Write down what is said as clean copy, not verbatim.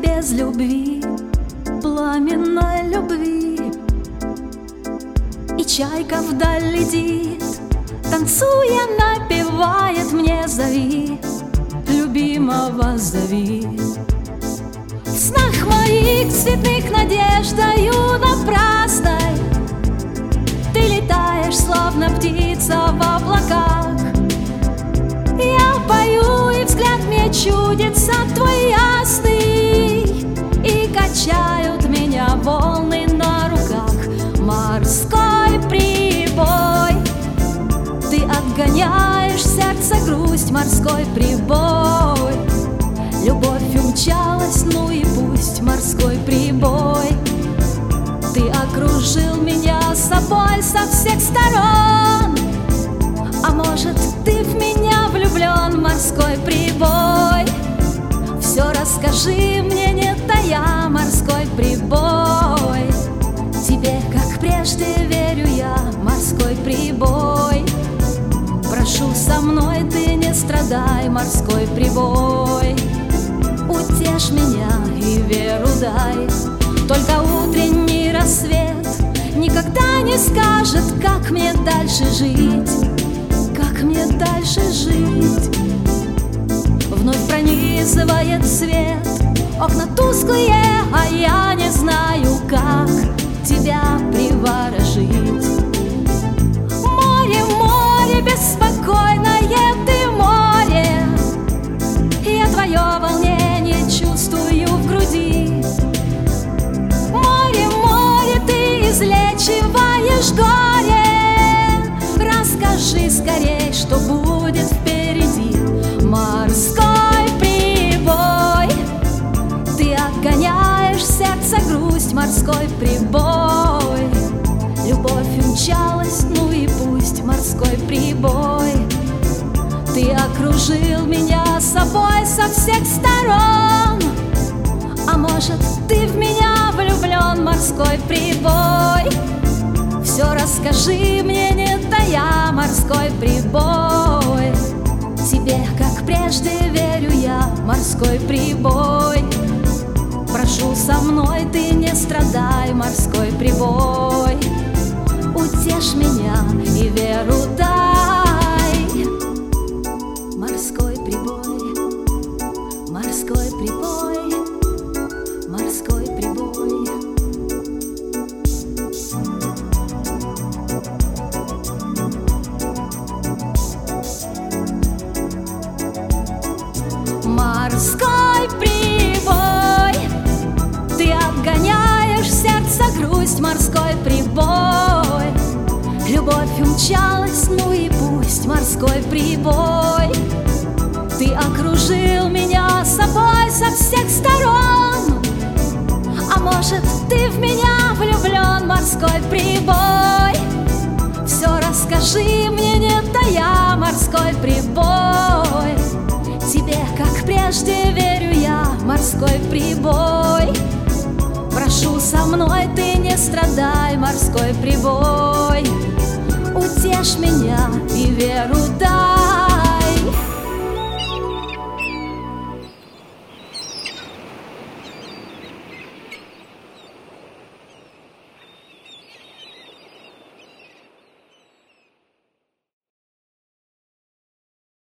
без любви, пламенной любви. И чайка вдаль летит, танцуя, напевает мне: зови, любимого зови. В снах моих цветных надеждою напрасной ты летаешь, словно птица в облаках. Я пою, и взгляд мне чудится твой ясный, и качают меня волны на руках. Морской прибой, ты отгоняешь в сердце грусть. Морской прибой, любовь умчалась, ну и пусть. Морской прибой, ты окружил меня собой со всех сторон. А может, ты в меня влюблен? Морской прибой, все расскажи мне, не тая. Морской прибой, тебе, как прежде, верю я. Морской прибой, прошу, со мной ты не страдай. Морской прибой, утешь меня и веру дай. Только утренний рассвет никогда не скажет, как мне дальше жить, как мне дальше жить. Вновь пронизывает свет окна тусклые, а я не знаю, как тебя приворожить. Море, море беспокойное ты, море, я твое волнение чувствую в груди. Море, море, ты излечиваешь горе, расскажи скорей, что будет впереди. Морской прибой, ты отгоняешь в сердце грусть. Морской прибой, любовь умчалась, ну и пусть. Морской прибой, ты окружил меня собой со всех сторон. А может, ты в меня влюблен? Морской прибой, все расскажи мне, не тая. Морской прибой, тебе, как прежде, верю я. Морской прибой, прошу, со мной ты не страдай. Морской прибой, утешь меня и веру дай. Морской прибой, морской прибой, морской прибой. Морской прибой, ты отгоняешь в сердце грусть. Морской прибой, любовь умчалась, ну и пусть. Морской прибой, ты окружил меня собой со всех сторон. А может, ты в меня влюблен? Морской прибой, все расскажи мне, не тая. Морской прибой, тебе, как прежде, верю я. Морской прибой, прошу, со мной ты не страдай. Морской прибой, утешь меня и веру дай.